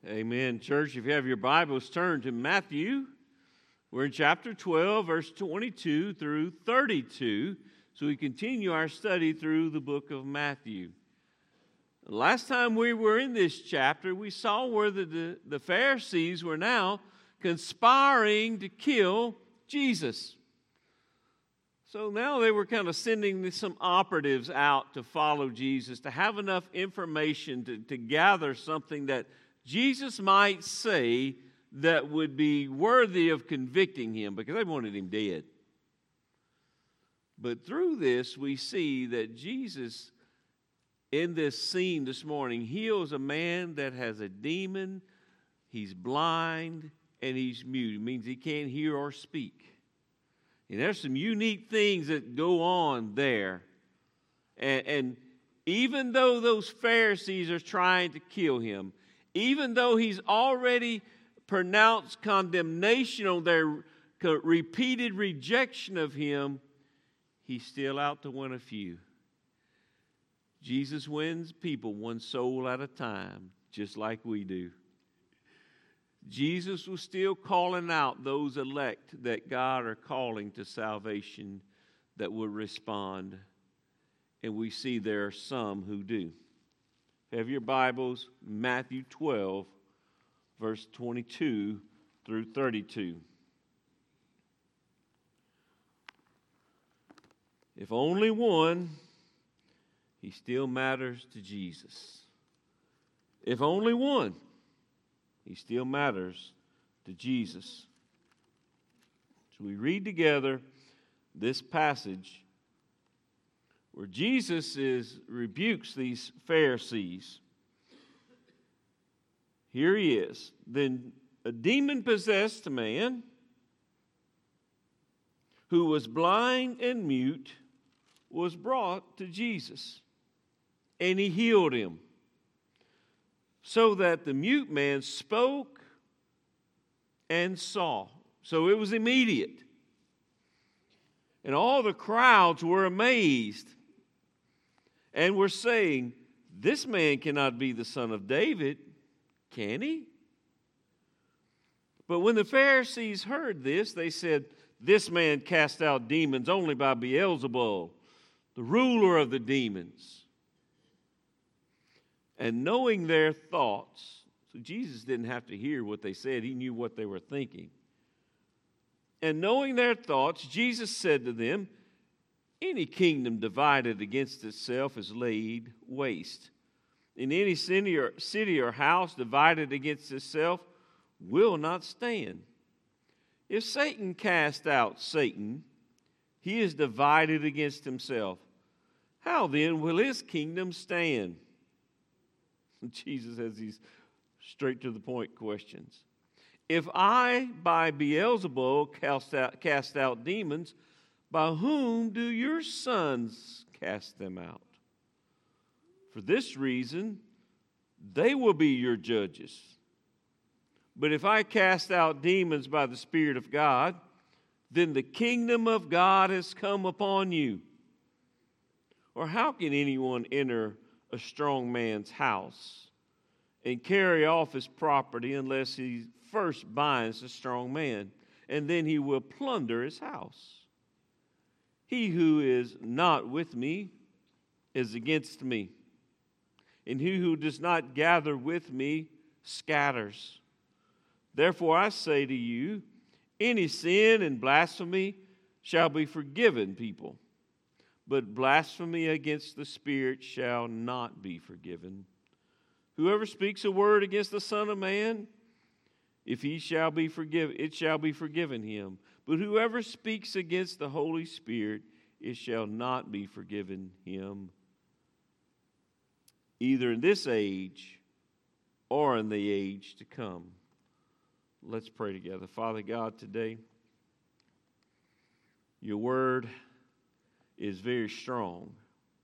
Amen. Church, if you have your Bibles, turn to Matthew. We're in chapter 12, verse 22 through 32. So we continue our study through the book of Matthew. Last time we were in this chapter, we saw where the Pharisees were now conspiring to kill Jesus. So now they were kind of sending some operatives out to follow Jesus, to have enough information to gather something that Jesus might say that would be worthy of convicting him, because they wanted him dead. But through this, we see that Jesus, in this scene this morning, heals a man that has a demon, he's blind, and he's mute. It means he can't hear or speak. And there's some unique things that go on there. And even though those Pharisees are trying to kill him, even though he's already pronounced condemnation on their repeated rejection of him, he's still out to win a few. Jesus wins people one soul at a time, just like we do. Jesus was still calling out those elect that God are calling to salvation that will respond. And we see there are some who do. Have your Bibles, Matthew 12, verse 22 through 32. If only one, he still matters to Jesus. If only one, he still matters to Jesus. So we read together this passage where Jesus rebukes these Pharisees. Here he is. Then a demon-possessed man who was blind and mute was brought to Jesus, and he healed him, so that the mute man spoke and saw. So it was immediate. And all the crowds were amazed and were saying, "This man cannot be the son of David, can he?" But when the Pharisees heard this, they said, "This man cast out demons only by Beelzebul, the ruler of the demons." And knowing their thoughts, so Jesus didn't have to hear what they said, he knew what they were thinking. And knowing their thoughts, Jesus said to them, "Any kingdom divided against itself is laid waste. And any city or house divided against itself will not stand. If Satan cast out Satan, he is divided against himself. How then will his kingdom stand?" Jesus has these straight to the point questions. "If I by Beelzebul cast out demons, by whom do your sons cast them out? For this reason, they will be your judges. But if I cast out demons by the Spirit of God, then the kingdom of God has come upon you. Or how can anyone enter a strong man's house and carry off his property unless he first binds the strong man, and then he will plunder his house? He who is not with me is against me, and he who does not gather with me scatters. Therefore I say to you, any sin and blasphemy shall be forgiven people, but blasphemy against the Spirit shall not be forgiven. Whoever speaks a word against the Son of Man, if he shall be forgiven, it shall be forgiven him. But whoever speaks against the Holy Spirit, it shall not be forgiven him, either in this age or in the age to come." Let's pray together. Father God, today, your word is very strong.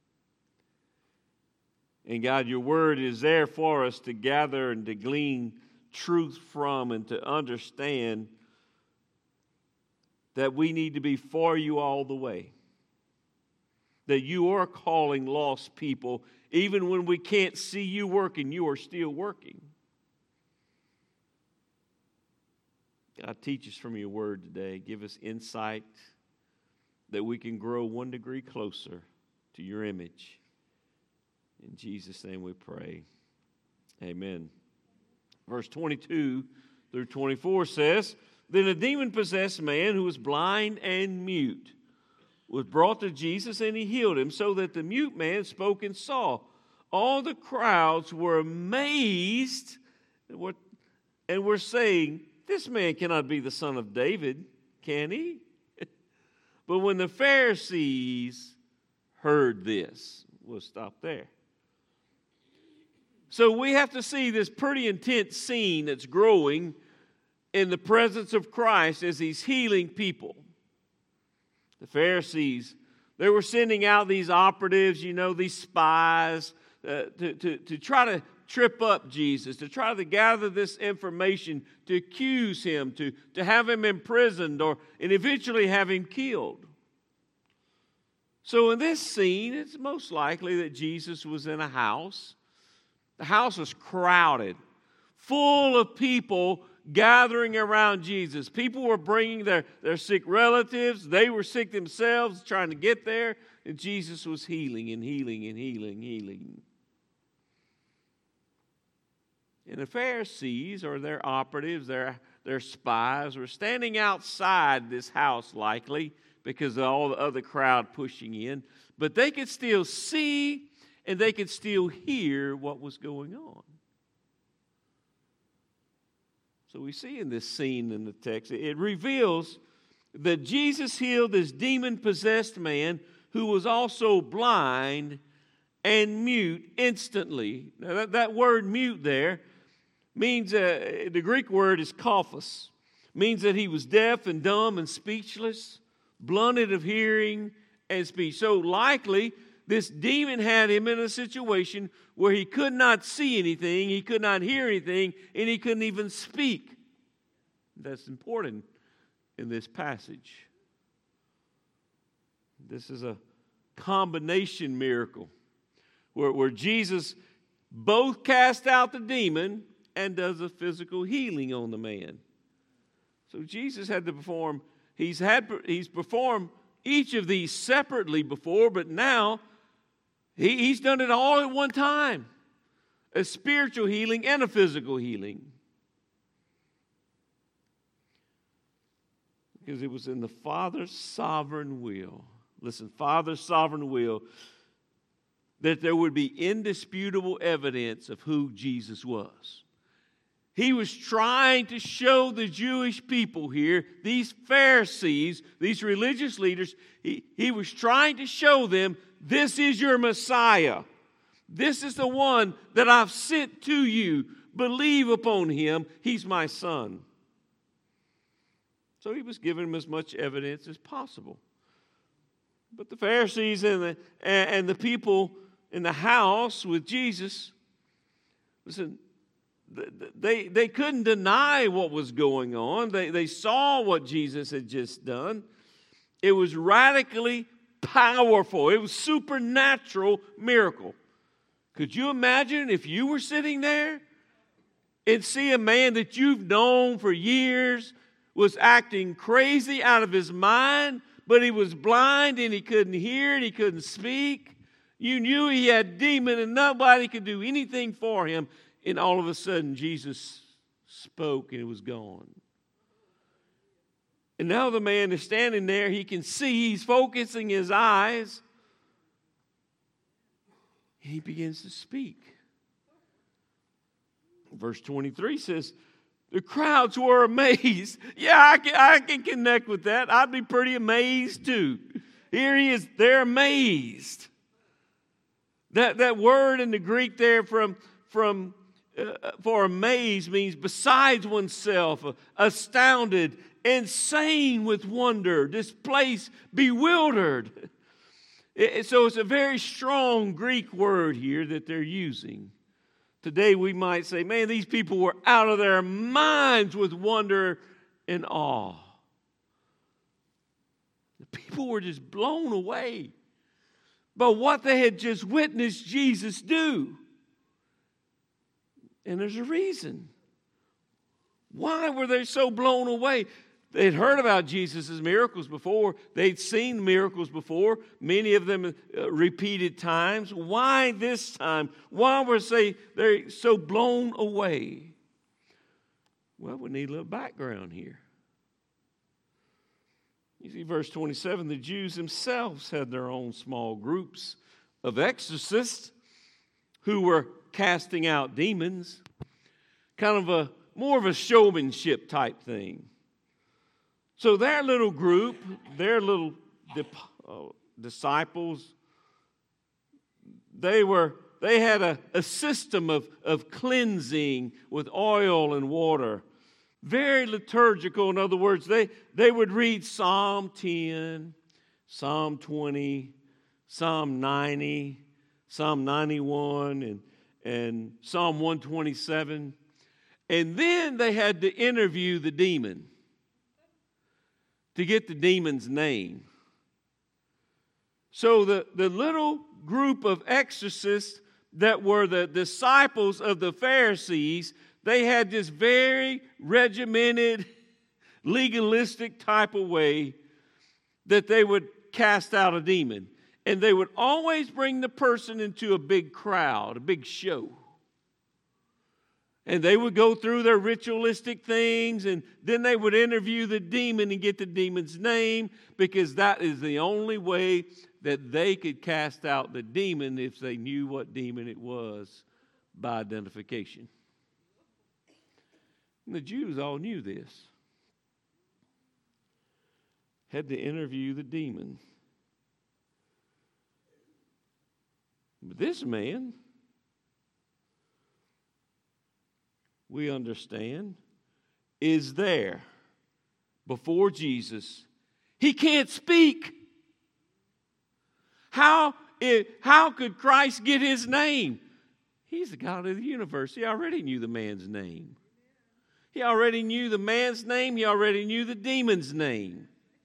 And God, your word is there for us to gather and to glean truth from and to understand that we need to be for you all the way. That you are calling lost people, even when we can't see you working, you are still working. God, teach us from your word today. Give us insight that we can grow 1 degree closer to your image. In Jesus' name we pray. Amen. Verse 22 through 24 says, Then a demon-possessed man who was blind and mute was brought to Jesus, and he healed him, so that the mute man spoke and saw. All the crowds were amazed and were saying, This man cannot be the son of David, can he? But when the Pharisees heard this, we'll stop there. So we have to see this pretty intense scene that's growing in the presence of Christ as he's healing people. The Pharisees, they were sending out these operatives, these spies, to try to trip up Jesus, to try to gather this information, to accuse him, to have him imprisoned, and eventually have him killed. So in this scene, it's most likely that Jesus was in a house. The house was crowded, full of people gathering around Jesus. People were bringing their sick relatives. They were sick themselves, trying to get there. And Jesus was healing and healing and healing. And the Pharisees, or their operatives, their spies, were standing outside this house likely because of all the other crowd pushing in. But they could still see and they could still hear what was going on. So we see in this scene in the text, it reveals that Jesus healed this demon-possessed man who was also blind and mute instantly. Now that word mute there means, the Greek word is kaphos, means that he was deaf and dumb and speechless, blunted of hearing and speech. So likely this demon had him in a situation where he could not see anything, he could not hear anything, and he couldn't even speak. That's important in this passage. This is a combination miracle where Jesus both cast out the demon and does a physical healing on the man. So Jesus had to perform, he's performed each of these separately before, but now he's done it all at one time. A spiritual healing and a physical healing. Because it was in the Father's sovereign will. Listen, Father's sovereign will, that there would be indisputable evidence of who Jesus was. He was trying to show the Jewish people here, these Pharisees, these religious leaders, he was trying to show them, this is your Messiah. This is the one that I've sent to you. Believe upon him. He's my son. So he was giving them as much evidence as possible. But the Pharisees and the people in the house with Jesus, listen, they couldn't deny what was going on. They saw what Jesus had just done. It was radically powerful. It was supernatural miracle. Could you imagine if you were sitting there and see a man that you've known for years was acting crazy out of his mind, but he was blind and he couldn't hear and he couldn't speak? You knew he had demon and nobody could do anything for him. And all of a sudden, Jesus spoke and it was gone. And now the man is standing there. He can see. He's focusing his eyes. And he begins to speak. Verse 23 says, the crowds were amazed. Yeah, I can connect with that. I'd be pretty amazed too. Here he is. They're amazed. That word in the Greek there for amazed means besides oneself, astounded, insane with wonder, displaced, bewildered. So it's a very strong Greek word here that they're using. Today we might say, man, these people were out of their minds with wonder and awe. The people were just blown away by what they had just witnessed Jesus do. And there's a reason. Why were they so blown away? They'd heard about Jesus' miracles before. They'd seen miracles before, many of them repeated times. Why this time? Why were they so blown away? Well, we need a little background here. You see, verse 27, the Jews themselves had their own small groups of exorcists who were casting out demons, kind of more of a showmanship type thing. So their little group, their little disciples, they had a system of cleansing with oil and water. Very liturgical. In other words, they would read Psalm 10, Psalm 20, Psalm 90, Psalm 91, and Psalm 127. And then they had to interview the demon to get the demon's name. So the little group of exorcists that were the disciples of the Pharisees, they had this very regimented, legalistic type of way that they would cast out a demon. And they would always bring the person into a big crowd, a big show. And they would go through their ritualistic things, and then they would interview the demon and get the demon's name, because that is the only way that they could cast out the demon if they knew what demon it was by identification. And the Jews all knew this. Had to interview the demon. But this man, we understand, is there before Jesus. He can't speak. How could Christ get his name? He's the God of the universe. He already knew the man's name. He already knew the man's name. He already knew the demon's name.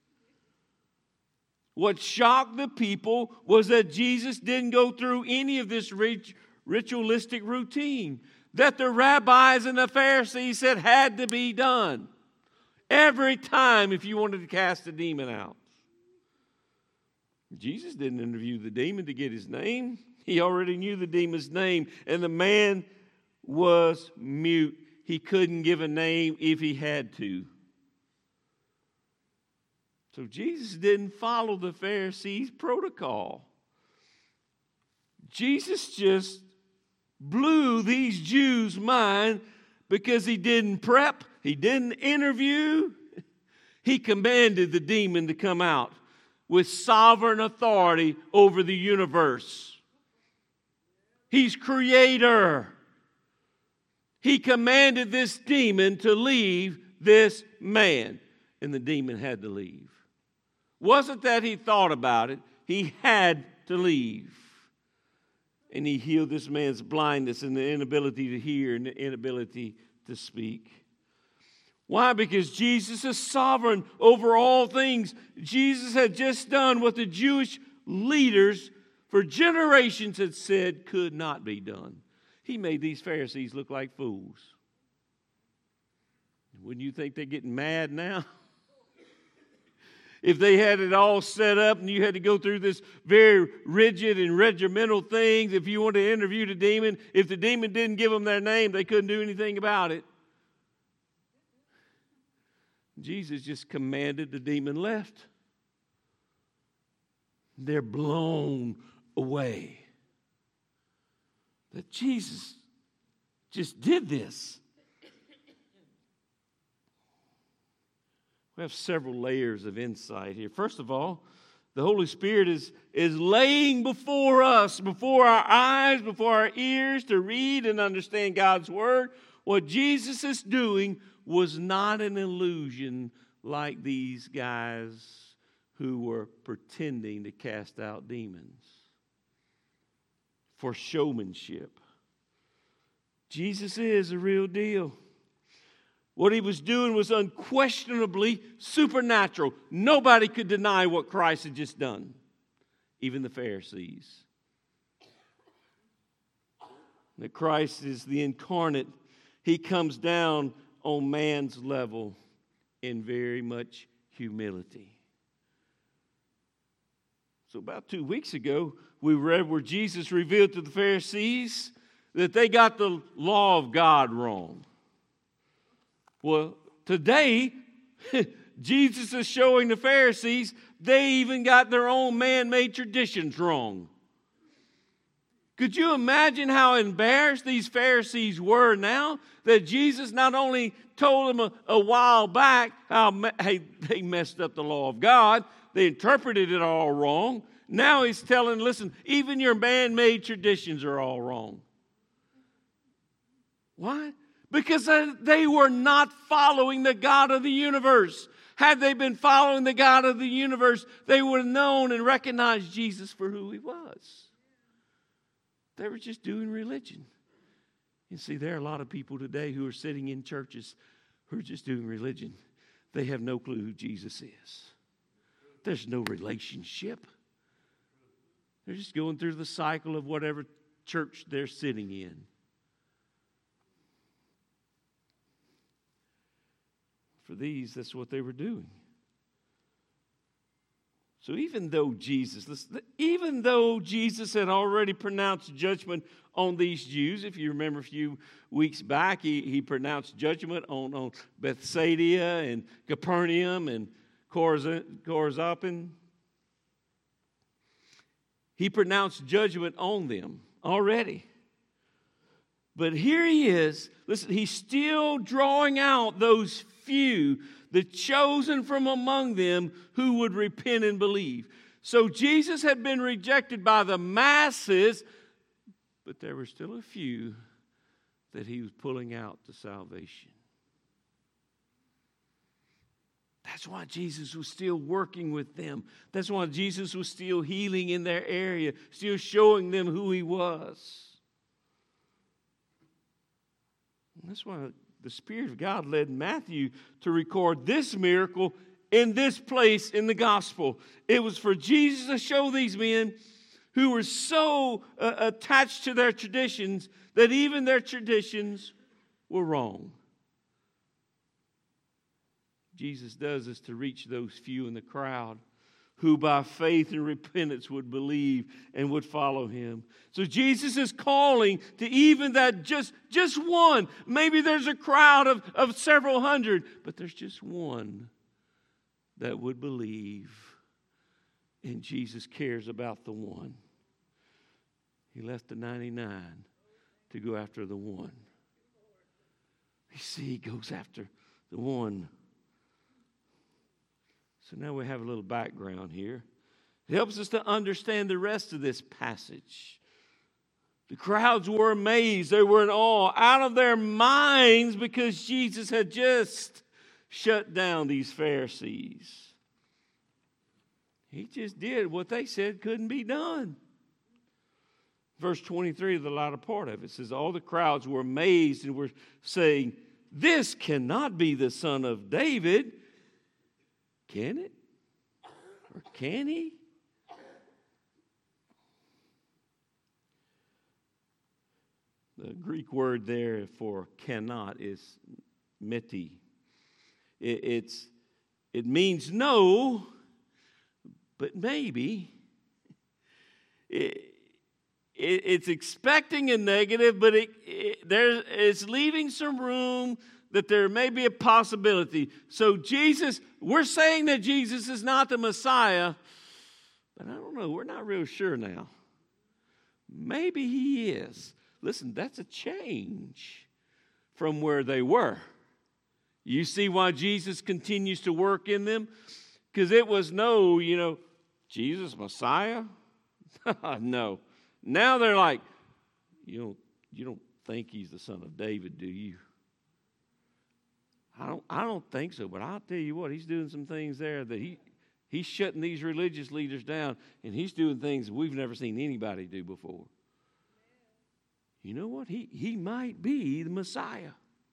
What shocked the people was that Jesus didn't go through any of this ritualistic routine that the rabbis and the Pharisees said had to be done every time if you wanted to cast a demon out. Jesus didn't interview the demon to get his name. He already knew the demon's name, and the man was mute. He couldn't give a name if he had to. So Jesus didn't follow the Pharisees' protocol. Jesus just blew these Jews' mind because he didn't prep, he didn't interview. He commanded the demon to come out with sovereign authority over the universe. He's creator. He commanded this demon to leave this man, and the demon had to leave. Wasn't that he thought about it. He had to leave. And he healed this man's blindness and the inability to hear and the inability to speak. Why? Because Jesus is sovereign over all things. Jesus had just done what the Jewish leaders for generations had said could not be done. He made these Pharisees look like fools. Wouldn't you think they're getting mad now? If they had it all set up and you had to go through this very rigid and regimental things, if you wanted to interview the demon, if the demon didn't give them their name, they couldn't do anything about it. Jesus just commanded the demon left. They're blown away that Jesus just did this. We have several layers of insight here. First of all, the Holy Spirit is laying before us, before our eyes, before our ears, to read and understand God's Word. What Jesus is doing was not an illusion like these guys who were pretending to cast out demons for showmanship. Jesus is a real deal. What he was doing was unquestionably supernatural. Nobody could deny what Christ had just done, even the Pharisees. That Christ is the incarnate. He comes down on man's level in very much humility. So about 2 weeks ago, we read where Jesus revealed to the Pharisees that they got the law of God wrong. Well, today, Jesus is showing the Pharisees they even got their own man-made traditions wrong. Could you imagine how embarrassed these Pharisees were now that Jesus not only told them a while back how they messed up the law of God, they interpreted it all wrong. Now he's telling, listen, even your man-made traditions are all wrong. Why? Because they were not following the God of the universe. Had they been following the God of the universe, they would have known and recognized Jesus for who he was. They were just doing religion. You see, there are a lot of people today who are sitting in churches who are just doing religion. They have no clue who Jesus is. There's no relationship. They're just going through the cycle of whatever church they're sitting in. For these, that's what they were doing. So even though Jesus had already pronounced judgment on these Jews, if you remember a few weeks back, he pronounced judgment on Bethsaida and Capernaum and Chorazin. He pronounced judgment on them already. But here he is. Listen, he's still drawing out those few, the chosen from among them who would repent and believe. So Jesus had been rejected by the masses, but there were still a few that he was pulling out to salvation. That's why Jesus was still working with them. That's why Jesus was still healing in their area, still showing them who he was. And that's why the Spirit of God led Matthew to record this miracle in this place in the gospel. It was for Jesus to show these men who were so attached to their traditions that even their traditions were wrong. Jesus does this to reach those few in the crowd who by faith and repentance would believe and would follow him. So Jesus is calling to even that just one. Maybe there's a crowd of several hundred, but there's just one that would believe. And Jesus cares about the one. He left the 99 to go after the one. You see, he goes after the one. So now we have a little background here. It helps us to understand the rest of this passage. The crowds were amazed. They were in awe, out of their minds, because Jesus had just shut down these Pharisees. He just did what they said couldn't be done. Verse 23, the latter part of it says, all the crowds were amazed and were saying, this cannot be the son of David. Can it? Or can he? The Greek word there for cannot is meti. It means no, but maybe. It's expecting a negative, but it's leaving some room that there may be a possibility. So Jesus, we're saying that Jesus is not the Messiah, but I don't know, we're not real sure now. Maybe he is. Listen, that's a change from where they were. You see why Jesus continues to work in them? Because it was no, Jesus, Messiah? No. Now they're like, you don't think he's the son of David, do you? I don't think so, but I'll tell you what, he's doing some things there that he's shutting these religious leaders down, and he's doing things we've never seen anybody do before. You know what? He might be the Messiah.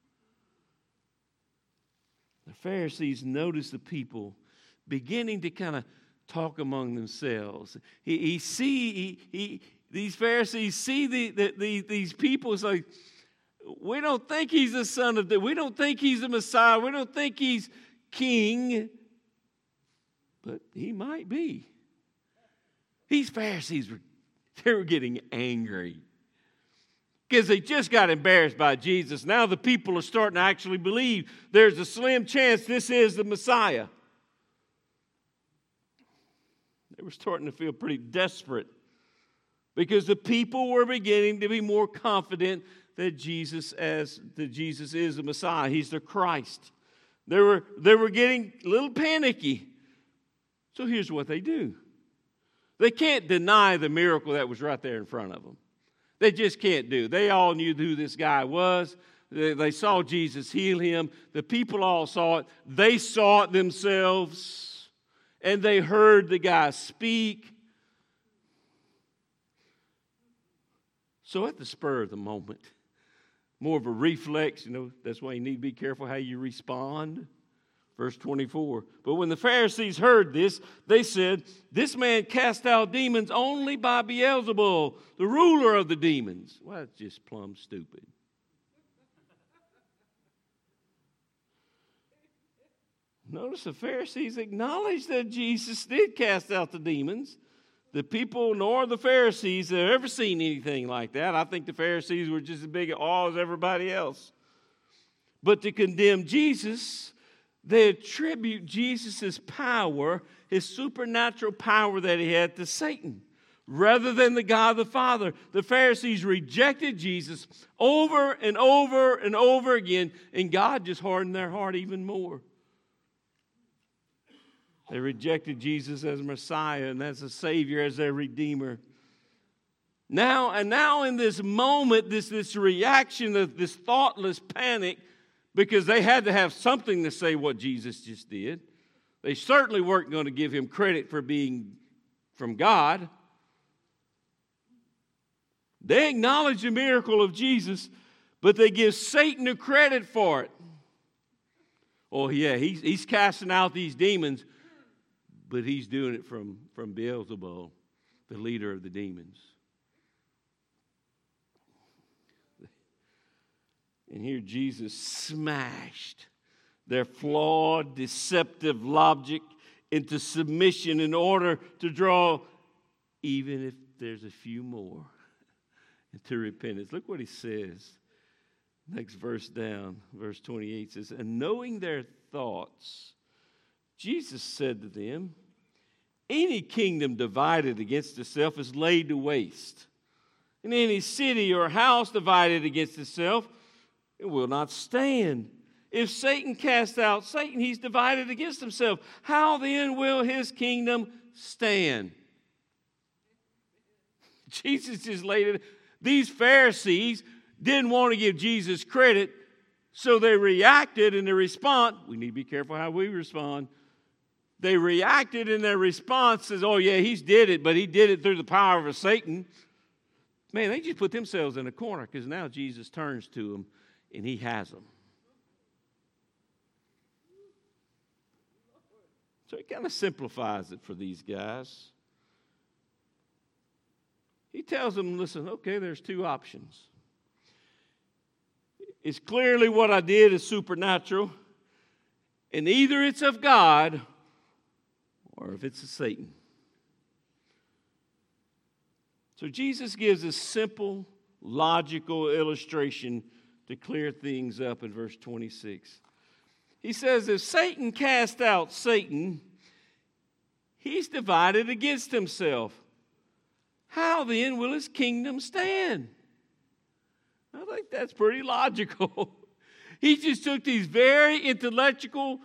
The Pharisees noticed the people beginning to kind of talk among themselves. These Pharisees see these people. It's like, We don't think he's the son of David. We don't think he's the Messiah. We don't think he's king. But he might be. These Pharisees, they were getting angry because they just got embarrassed by Jesus. Now the people are starting to actually believe there's a slim chance this is the Messiah. They were starting to feel pretty desperate because the people were beginning to be more confident that Jesus is the Messiah. He's the Christ. They were getting a little panicky. So here's what they do. They can't deny the miracle that was right there in front of them. They just can't do. They all knew who this guy was. They saw Jesus heal him. The people all saw it. They saw it themselves. And they heard the guy speak. So at the spur of the moment, more of a reflex, that's why you need to be careful how you respond. Verse 24, but when the Pharisees heard this, they said, this man cast out demons only by Beelzebul, the ruler of the demons. Well, that's just plumb stupid. Notice the Pharisees acknowledged that Jesus did cast out the demons. The people nor the Pharisees have ever seen anything like that. I think the Pharisees were just as big at awe as everybody else. But to condemn Jesus, they attribute Jesus' power, his supernatural power that he had, to Satan rather than the God the Father. The Pharisees rejected Jesus over and over and over again, and God just hardened their heart even more. They rejected Jesus as Messiah and as a Savior, as their Redeemer. Now in this moment, this reaction of this thoughtless panic, because they had to have something to say what Jesus just did. They certainly weren't going to give him credit for being from God. They acknowledge the miracle of Jesus, but they give Satan the credit for it. Oh yeah, he's casting out these demons, but he's doing it from Beelzebul, the leader of the demons. And here Jesus smashed their flawed, deceptive logic into submission in order to draw, even if there's a few more, into repentance. Look what he says. Next verse down, verse 28 says, and knowing their thoughts, Jesus said to them, any kingdom divided against itself is laid to waste. And any city or house divided against itself, it will not stand. If Satan casts out Satan, he's divided against himself. How then will his kingdom stand? Jesus just laid it. These Pharisees didn't want to give Jesus credit, so they reacted in their response. We need to be careful how we respond. They reacted in their response as, oh yeah, he did it, but he did it through the power of Satan. Man, they just put themselves in a corner because now Jesus turns to them and he has them. So he kind of simplifies it for these guys. He tells them, listen, okay, there's two options. It's clearly what I did is supernatural, and either it's of God or if it's of Satan. So Jesus gives a simple, logical illustration to clear things up in verse 26. He says, if Satan cast out Satan, he's divided against himself. How then will his kingdom stand? I think that's pretty logical. He just took these very intellectual,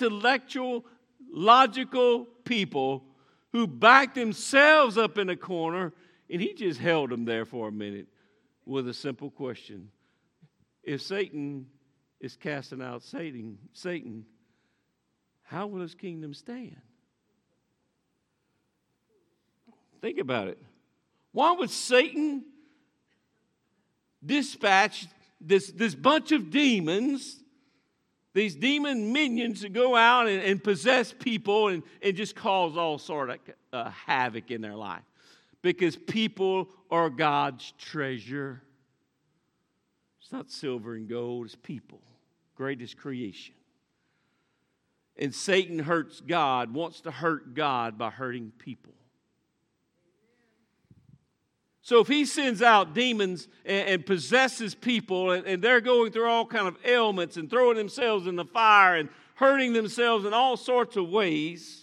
logical people who backed themselves up in a corner, and he just held them there for a minute with a simple question. If Satan is casting out Satan, how will his kingdom stand? Think about it. Why would Satan dispatch this bunch of demons, these demon minions, to go out and possess people and just cause all sort of havoc in their life? Because people are God's treasure. It's not silver and gold, it's people. Greatest creation. And Satan hurts God, wants to hurt God by hurting people. So if he sends out demons and possesses people, and they're going through all kind of ailments and throwing themselves in the fire and hurting themselves in all sorts of ways,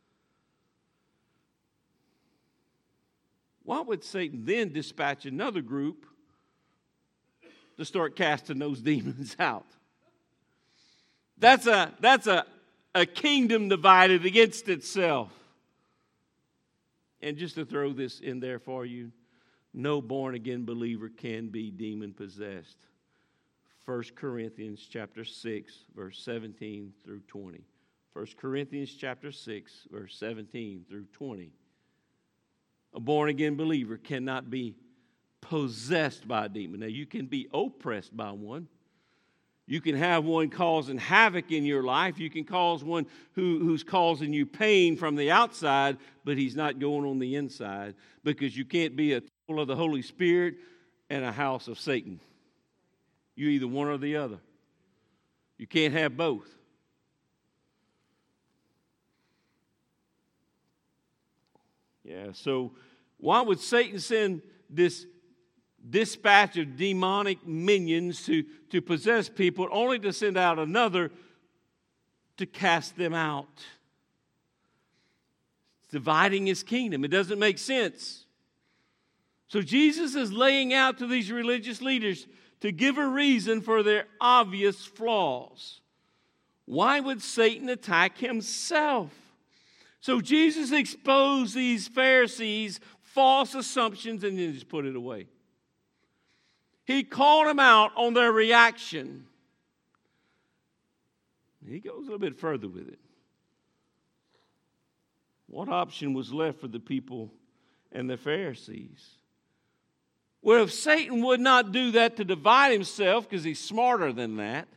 why would Satan then dispatch another group to start casting those demons out? That's a kingdom divided against itself. And just to throw this in there for you, no born-again believer can be demon-possessed. 1 Corinthians chapter 6, verse 17 through 20. 1 Corinthians chapter 6, verse 17 through 20. A born-again believer cannot be possessed by a demon. Now, you can be oppressed by one. You can have one causing havoc in your life. You can cause one who's causing you pain from the outside, but he's not going on the inside, because you can't be a temple of the Holy Spirit and a house of Satan. You're either one or the other. You can't have both. Yeah, so why would Satan send this dispatch of demonic minions to possess people, only to send out another to cast them out? It's dividing his kingdom. It doesn't make sense. So Jesus is laying out to these religious leaders to give a reason for their obvious flaws. Why would Satan attack himself? So Jesus exposed these Pharisees' false assumptions and then just put it away. He called them out on their reaction. He goes a little bit further with it. What option was left for the people and the Pharisees? Well, if Satan would not do that to divide himself, because he's smarter than that,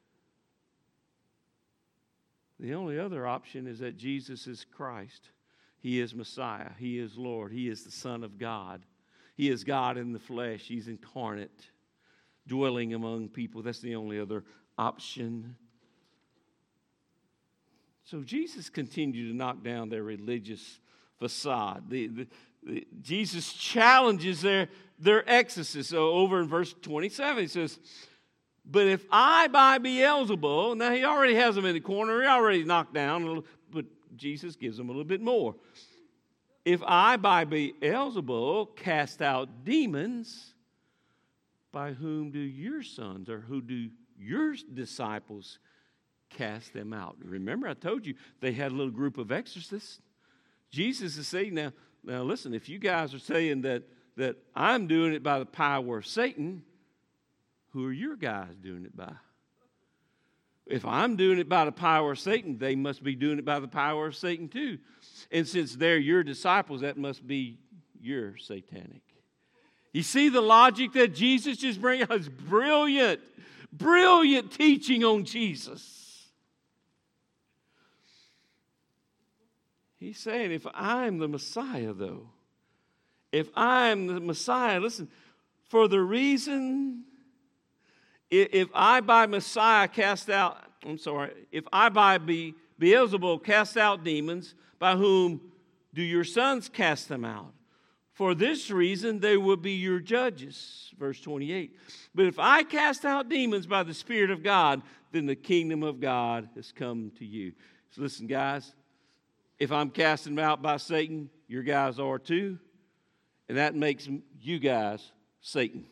the only other option is that Jesus is Christ. He is Messiah. He is Lord. He is the Son of God. He is God in the flesh. He's incarnate, dwelling among people. That's the only other option. So Jesus continued to knock down their religious facade. Jesus challenges their excesses. So over in verse 27, he says, "But if I by Beelzebul," now he already has them in the corner, he already knocked down a little, but Jesus gives them a little bit more. "If I by Beelzebul cast out demons, by whom do your sons, or who do your disciples cast them out?" Remember, I told you they had a little group of exorcists. Jesus is saying, now listen, if you guys are saying that I'm doing it by the power of Satan, who are your guys doing it by? If I'm doing it by the power of Satan, they must be doing it by the power of Satan too. And since they're your disciples, that must be your satanic. You see the logic that Jesus just brings us? Brilliant teaching on Jesus. He's saying, if I'm the Messiah, though, if I'm the Messiah, listen, for the reason, if I by Messiah if I by Beelzebul cast out demons, by whom do your sons cast them out? For this reason, they will be your judges. Verse 28. But if I cast out demons by the Spirit of God, then the kingdom of God has come to you. So listen, guys, if I'm casting them out by Satan, your guys are too. And that makes you guys Satan.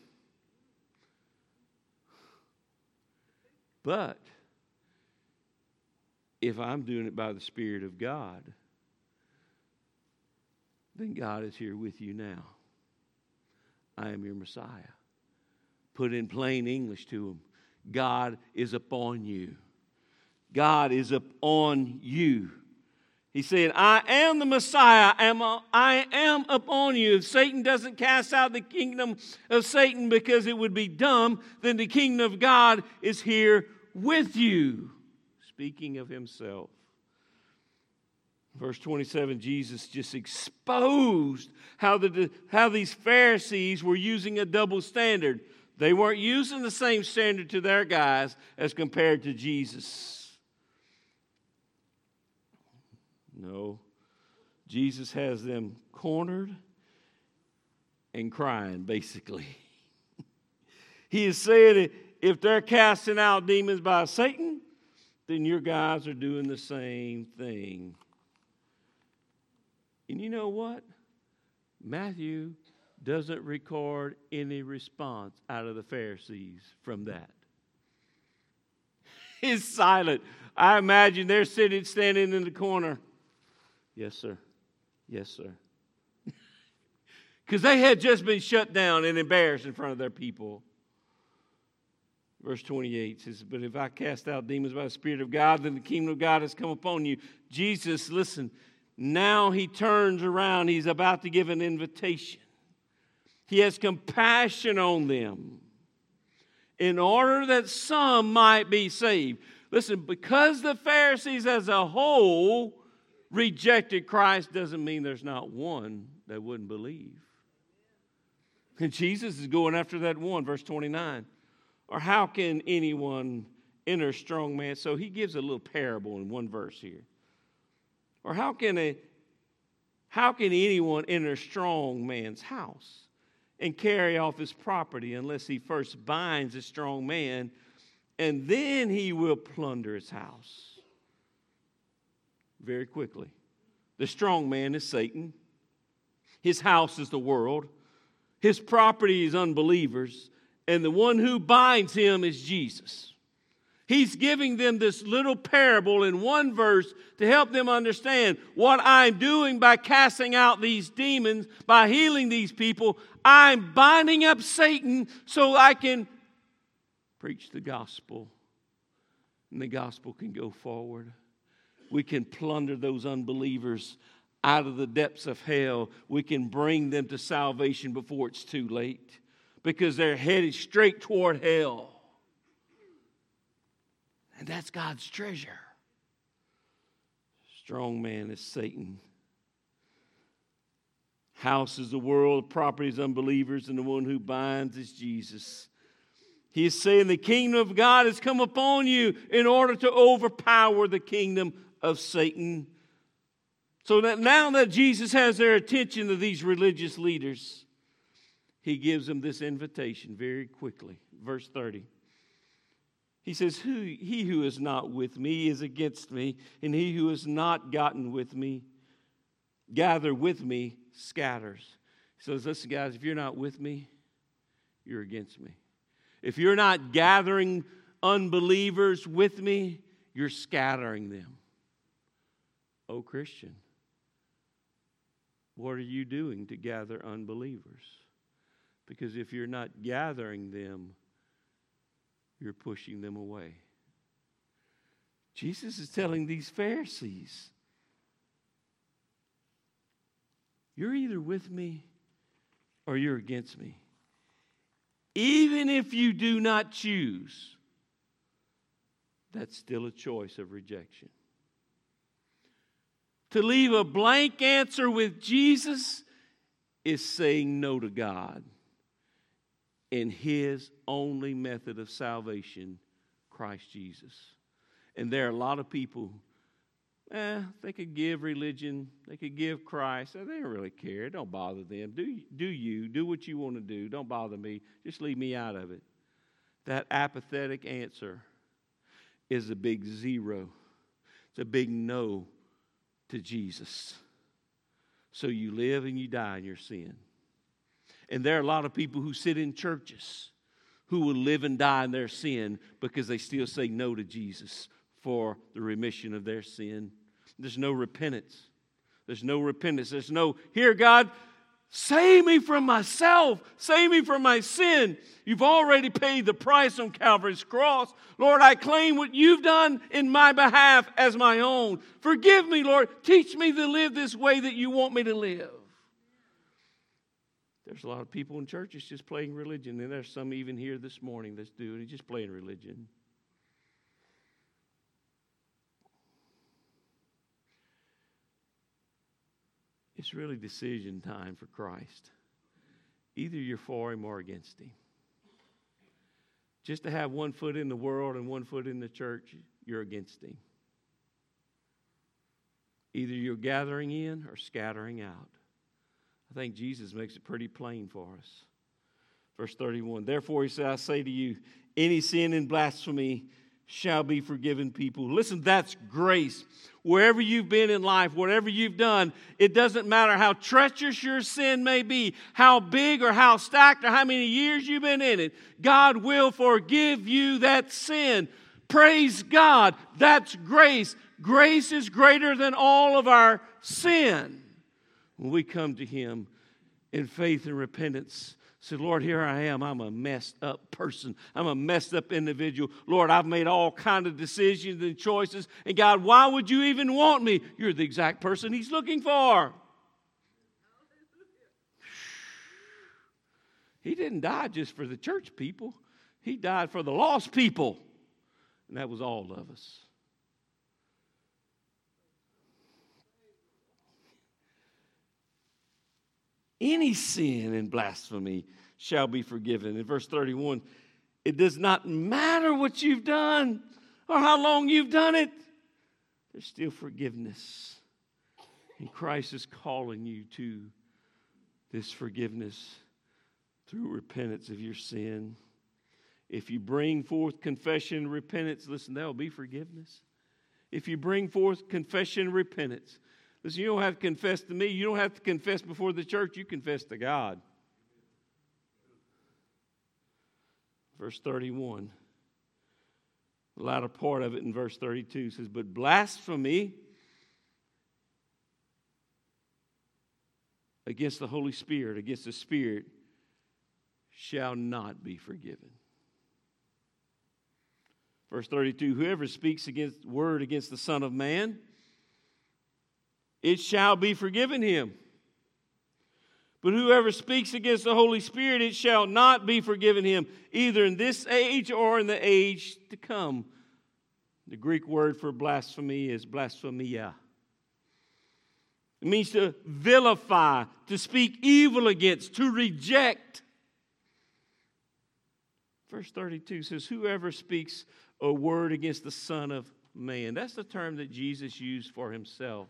But if I'm doing it by the Spirit of God, then God is here with you now. I am your Messiah. Put in plain English to him, God is upon you. God is upon you. He's saying, I am the Messiah. I am upon you. If Satan doesn't cast out the kingdom of Satan because it would be dumb, then the kingdom of God is here with you. Speaking of himself. Verse 27, Jesus just exposed how these Pharisees were using a double standard. They weren't using the same standard to their guys as compared to Jesus. No. Jesus has them cornered and crying, basically. He is saying if they're casting out demons by Satan, then your guys are doing the same thing. And you know what? Matthew doesn't record any response out of the Pharisees from that. He's silent. I imagine they're standing in the corner. Yes, sir. Yes, sir. Because they had just been shut down and embarrassed in front of their people. Verse 28 says, but if I cast out demons by the Spirit of God, then the kingdom of God has come upon you. Jesus, listen, now he turns around. He's about to give an invitation. He has compassion on them in order that some might be saved. Listen, because the Pharisees as a whole rejected Christ doesn't mean there's not one that wouldn't believe. And Jesus is going after that one, verse 29. Or how can anyone enter a strong man? So he gives a little parable in one verse here. Or how can anyone enter a strong man's house and carry off his property unless he first binds a strong man, and then he will plunder his house? Very quickly. The strong man is Satan. His house is the world. His property is unbelievers. And the one who binds him is Jesus. He's giving them this little parable in one verse to help them understand what I'm doing by casting out these demons, by healing these people. I'm binding up Satan so I can preach the gospel. And the gospel can go forward. We can plunder those unbelievers out of the depths of hell. We can bring them to salvation before it's too late, because they're headed straight toward hell. And that's God's treasure. Strong man is Satan. House is the world, property is unbelievers, and the one who binds is Jesus. He is saying the kingdom of God has come upon you in order to overpower the kingdom of Satan. So that now that Jesus has their attention to these religious leaders, he gives them this invitation very quickly. Verse 30. He says, he who is not with me is against me, and he who has not gather with me, scatters. He says, listen, guys, if you're not with me, you're against me. If you're not gathering unbelievers with me, you're scattering them. Oh, Christian, what are you doing to gather unbelievers? Because if you're not gathering them, you're pushing them away. Jesus is telling these Pharisees, you're either with me or you're against me. Even if you do not choose, that's still a choice of rejection. To leave a blank answer with Jesus is saying no to God in His only method of salvation, Christ Jesus. And there are a lot of people, they could give religion, they could give Christ. They don't really care. It don't bother them. Do what you want to do. Don't bother me. Just leave me out of it. That apathetic answer is a big zero. It's a big no to Jesus. So you live and you die in your sin. And there are a lot of people who sit in churches who will live and die in their sin because they still say no to Jesus for the remission of their sin. There's no repentance. There's no repentance. There's no, here, God, save me from myself. Save me from my sin. You've already paid the price on Calvary's cross. Lord, I claim what you've done in my behalf as my own. Forgive me, Lord. Teach me to live this way that you want me to live. There's a lot of people in churches just playing religion, and there's some even here this morning that's doing it, just playing religion. It's really decision time for Christ. Either you're for Him or against Him. just to have one foot in the world and one foot in the church, you're against him. Either you're gathering in or scattering out. I think Jesus makes it pretty plain for us. Verse 31, therefore he said, I say to you, any sin and blasphemy shall be forgiven people. Listen, that's grace. Wherever you've been in life, whatever you've done, it doesn't matter how treacherous your sin may be, how big or how stacked or how many years you've been in it, God will forgive you that sin. Praise God. That's grace. Grace is greater than all of our sin. When we come to him in faith and repentance, say, Lord, here I am. I'm a messed up person. I'm a messed up individual. Lord, I've made all kinds of decisions and choices. And God, why would you even want me? You're the exact person he's looking for. He didn't die just for the church people. He died for the lost people. And that was all of us. Any sin and blasphemy shall be forgiven. In verse 31, it does not matter what you've done or how long you've done it. There's still forgiveness. And Christ is calling you to this forgiveness through repentance of your sin. If you bring forth confession and repentance, listen, there will be forgiveness. If you bring forth confession and repentance, listen, you don't have to confess to me. You don't have to confess before the church. You confess to God. Verse 31, the latter part of it in verse 32 says, but blasphemy against the Holy Spirit, against the Spirit, shall not be forgiven. Verse 32, whoever speaks word against the Son of Man, it shall be forgiven him. But whoever speaks against the Holy Spirit, it shall not be forgiven him, either in this age or in the age to come. The Greek word for blasphemy is blasphemia. It means to vilify, to speak evil against, to reject. Verse 32 says, whoever speaks a word against the Son of Man. That's the term that Jesus used for himself.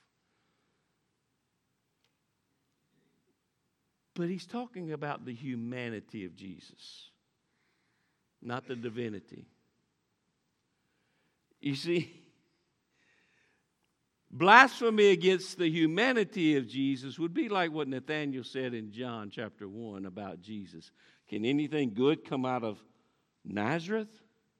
But he's talking about the humanity of Jesus, not the divinity. You see, blasphemy against the humanity of Jesus would be like what Nathanael said in John chapter 1 about Jesus. Can anything good come out of Nazareth?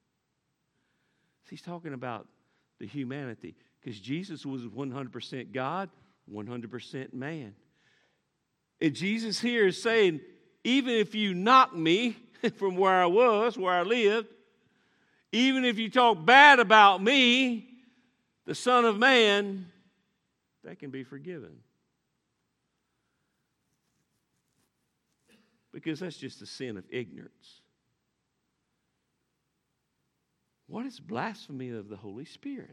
He's talking about the humanity, because Jesus was 100% God, 100% man. And Jesus here is saying, even if you knock me from where I was, where I lived, even if you talk bad about me, the Son of Man, that can be forgiven. Because that's just a sin of ignorance. What is blasphemy of the Holy Spirit?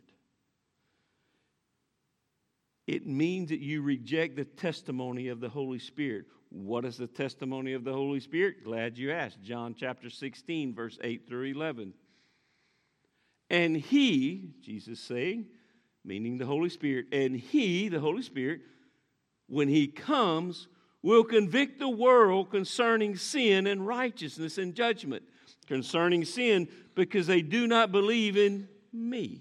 It means that you reject the testimony of the Holy Spirit. What is the testimony of the Holy Spirit? Glad you asked. John chapter 16, verse 8 through 11. And he, Jesus saying, meaning the Holy Spirit, and he, the Holy Spirit, when he comes, will convict the world concerning sin and righteousness and judgment. Concerning sin, because they do not believe in me.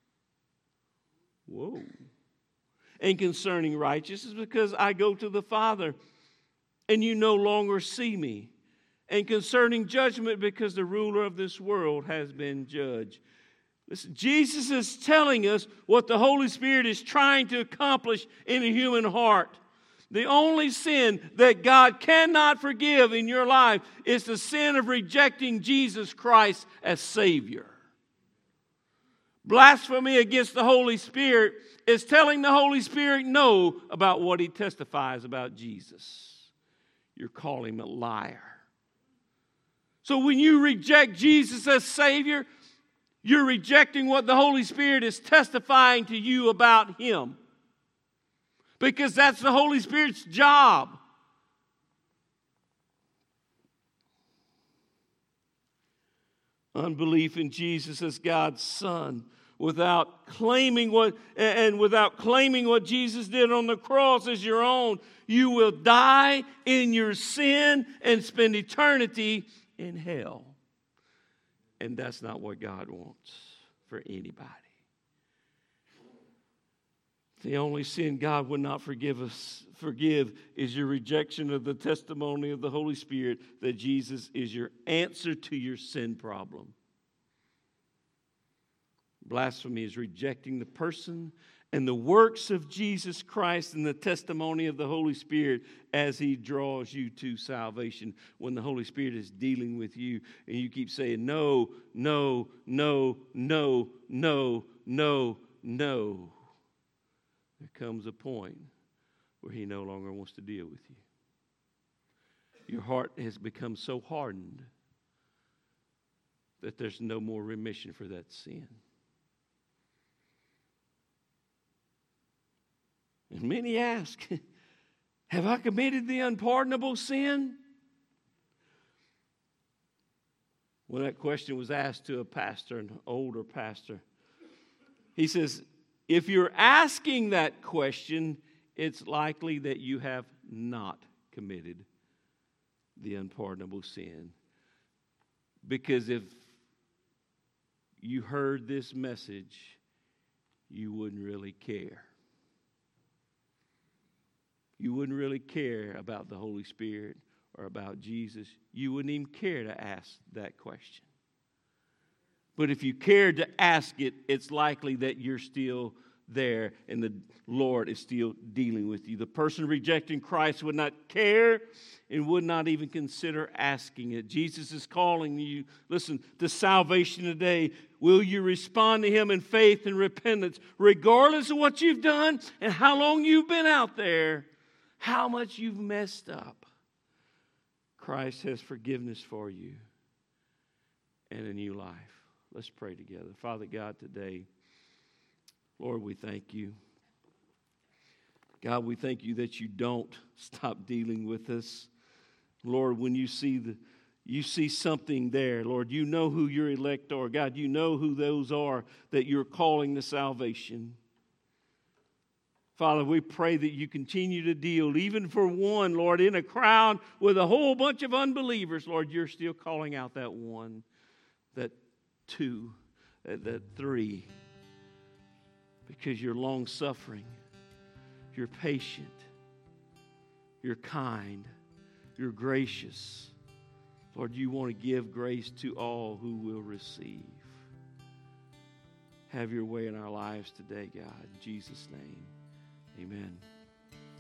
Whoa. And concerning righteousness, because I go to the Father, and you no longer see me. And concerning judgment, because the ruler of this world has been judged. Listen, Jesus is telling us what the Holy Spirit is trying to accomplish in a human heart. The only sin that God cannot forgive in your life is the sin of rejecting Jesus Christ as Savior. Blasphemy against the Holy Spirit is telling the Holy Spirit no about what he testifies about Jesus. You're calling him a liar. So when you reject Jesus as Savior, you're rejecting what the Holy Spirit is testifying to you about him. Because that's the Holy Spirit's job. unbelief in Jesus as God's Son, without claiming what Jesus did on the cross as your own, you will die in your sin and spend eternity in hell. And that's not what God wants for anybody. The only sin God would not forgive is your rejection of the testimony of the Holy Spirit that Jesus is your answer to your sin problem. Blasphemy is rejecting the person and the works of Jesus Christ and the testimony of the Holy Spirit as He draws you to salvation. When the Holy Spirit is dealing with you and you keep saying, no, no, no, no, no, no, no, there comes a point where He no longer wants to deal with you. Your heart has become so hardened that there's no more remission for that sin. And many ask, have I committed the unpardonable sin? When that question was asked to a pastor, an older pastor, he says, if you're asking that question, it's likely that you have not committed the unpardonable sin. Because if you heard this message, you wouldn't really care. You wouldn't really care about the Holy Spirit or about Jesus. You wouldn't even care to ask that question. But if you cared to ask it, it's likely that you're still there and the Lord is still dealing with you. The person rejecting Christ would not care and would not even consider asking it. Jesus is calling you, listen, to salvation today. Will you respond to Him in faith and repentance, regardless of what you've done and how long you've been out there? How much you've messed up. Christ has forgiveness for you and a new life. Let's pray together. Father God, today, Lord, we thank you. God, we thank you that you don't stop dealing with us. Lord, when you see something there, Lord, you know who your elect are. God, you know who those are that you're calling to salvation. Father, we pray that you continue to deal, even for one, Lord, in a crowd with a whole bunch of unbelievers. Lord, you're still calling out that one, that two, that three, because you're long-suffering, you're patient, you're kind, you're gracious. Lord, you want to give grace to all who will receive. Have your way in our lives today, God. In Jesus' name. Amen.